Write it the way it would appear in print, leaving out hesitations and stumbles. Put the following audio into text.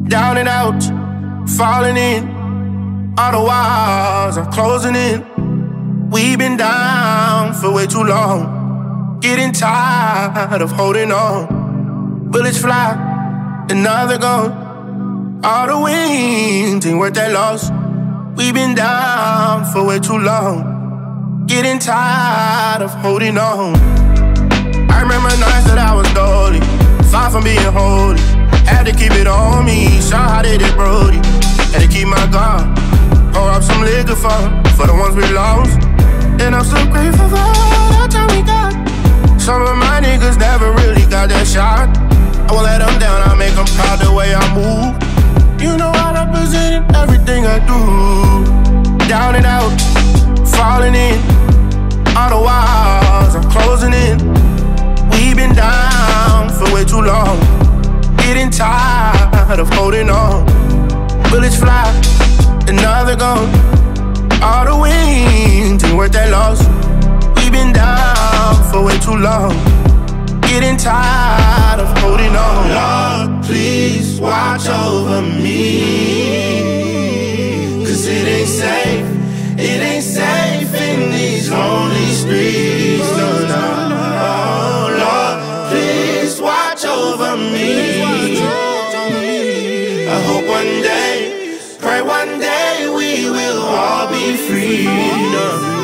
Down and out, falling in. All the walls are closing in. We've been down for way too long. Getting tired of holding on. Bullets fly, another gone. All the wins ain't worth that loss. We've been down for way too long. Getting tired of holding on. I remember nights that I was dolly, far from being holy. Had to keep it on me, saw how they did Brody. Had to keep my guard, pour up some liquor for the ones we lost. And I'm so grateful for all the time we got. Some of my niggas never really got that shot. I won't let them down, I make them proud the way I move. You know I represent everything I do. Down and out, falling in. All the walls are closing in. We've been down for way too long. Getting tired of holding on. Bullets fly, another gone. All the wins ain't worth that loss. We've been down for way too long. Getting tired of holding on. Lord, please watch over me, 'cause it ain't safe in these lonely streets. No. Oh Lord, please watch over me. I hope one day, pray one day we will all be free.